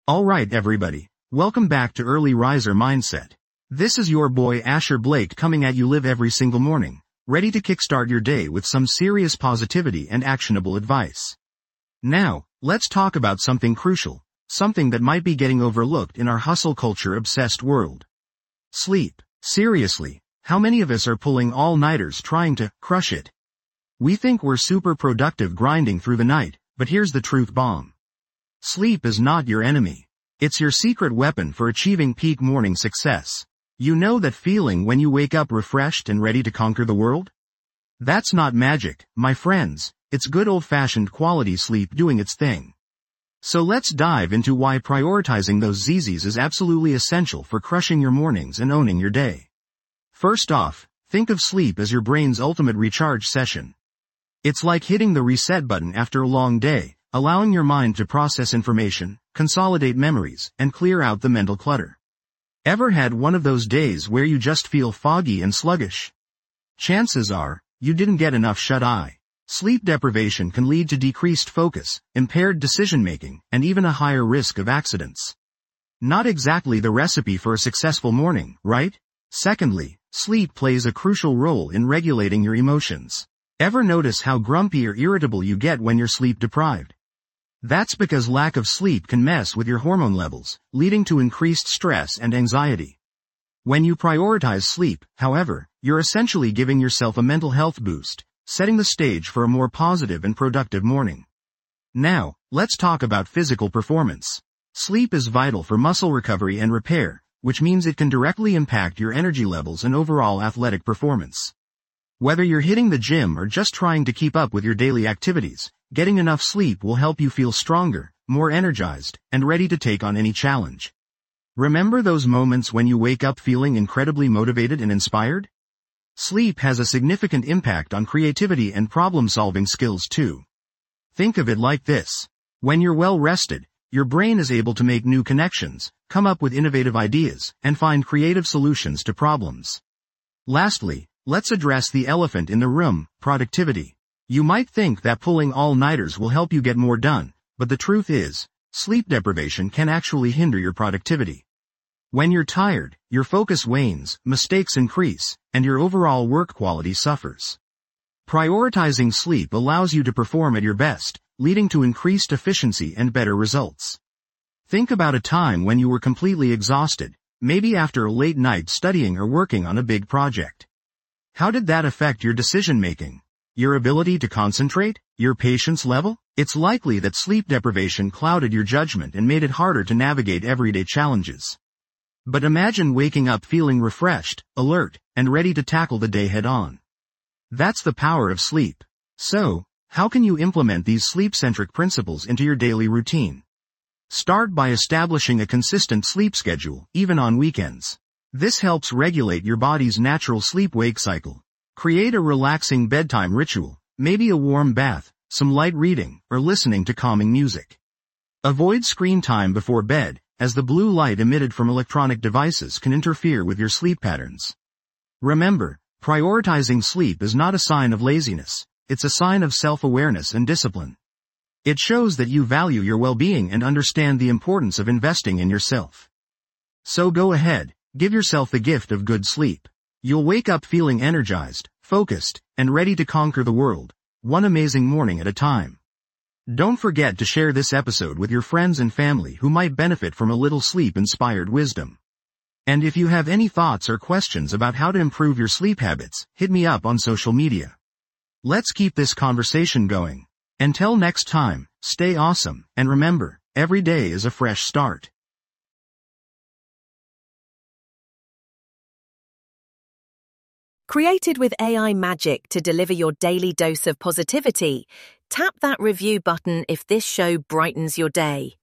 Alright everybody, welcome back to Early Riser Mindset. This is your boy Asher Blake coming at you live every single morning, ready to kickstart your day with some serious positivity and actionable advice. Now, let's talk about something crucial, something that might be getting overlooked in our hustle culture obsessed world. Sleep. Seriously, how many of us are pulling all-nighters trying to crush it? We think we're super productive grinding through the night, but here's the truth bomb. Sleep is not your enemy. It's your secret weapon for achieving peak morning success. You know that feeling when you wake up refreshed and ready to conquer the world? That's not magic, my friends. It's good old-fashioned quality sleep doing its thing. So let's dive into why prioritizing those ZZs is absolutely essential for crushing your mornings and owning your day. First off, think of sleep as your brain's ultimate recharge session. It's like hitting the reset button after a long day, allowing your mind to process information, consolidate memories, and clear out the mental clutter. Ever had one of those days where you just feel foggy and sluggish? Chances are, you didn't get enough shut-eye. Sleep deprivation can lead to decreased focus, impaired decision-making, and even a higher risk of accidents. Not exactly the recipe for a successful morning, right? Secondly, sleep plays a crucial role in regulating your emotions. Ever notice how grumpy or irritable you get when you're sleep-deprived? That's because lack of sleep can mess with your hormone levels, leading to increased stress and anxiety. When you prioritize sleep, however, you're essentially giving yourself a mental health boost, setting the stage for a more positive and productive morning. Now, let's talk about physical performance. Sleep is vital for muscle recovery and repair, which means it can directly impact your energy levels and overall athletic performance. Whether you're hitting the gym or just trying to keep up with your daily activities, getting enough sleep will help you feel stronger, more energized, and ready to take on any challenge. Remember those moments when you wake up feeling incredibly motivated and inspired? Sleep has a significant impact on creativity and problem-solving skills too. Think of it like this. When you're well rested, your brain is able to make new connections, come up with innovative ideas, and find creative solutions to problems. Lastly, let's address the elephant in the room, productivity. You might think that pulling all-nighters will help you get more done, but the truth is, sleep deprivation can actually hinder your productivity. When you're tired, your focus wanes, mistakes increase, and your overall work quality suffers. Prioritizing sleep allows you to perform at your best, leading to increased efficiency and better results. Think about a time when you were completely exhausted, maybe after a late night studying or working on a big project. How did that affect your decision-making? Your ability to concentrate? Your patience level? It's likely that sleep deprivation clouded your judgment and made it harder to navigate everyday challenges. But imagine waking up feeling refreshed, alert, and ready to tackle the day head-on. That's the power of sleep. So, how can you implement these sleep-centric principles into your daily routine? Start by establishing a consistent sleep schedule, even on weekends. This helps regulate your body's natural sleep-wake cycle. Create a relaxing bedtime ritual, maybe a warm bath, some light reading, or listening to calming music. Avoid screen time before bed, as the blue light emitted from electronic devices can interfere with your sleep patterns. Remember, prioritizing sleep is not a sign of laziness, it's a sign of self-awareness and discipline. It shows that you value your well-being and understand the importance of investing in yourself. So go ahead, give yourself the gift of good sleep. You'll wake up feeling energized, focused, and ready to conquer the world, one amazing morning at a time. Don't forget to share this episode with your friends and family who might benefit from a little sleep-inspired wisdom. And if you have any thoughts or questions about how to improve your sleep habits, hit me up on social media. Let's keep this conversation going. Until next time, stay awesome, and remember, every day is a fresh start. Created with AI magic to deliver your daily dose of positivity, tap that review button if this show brightens your day.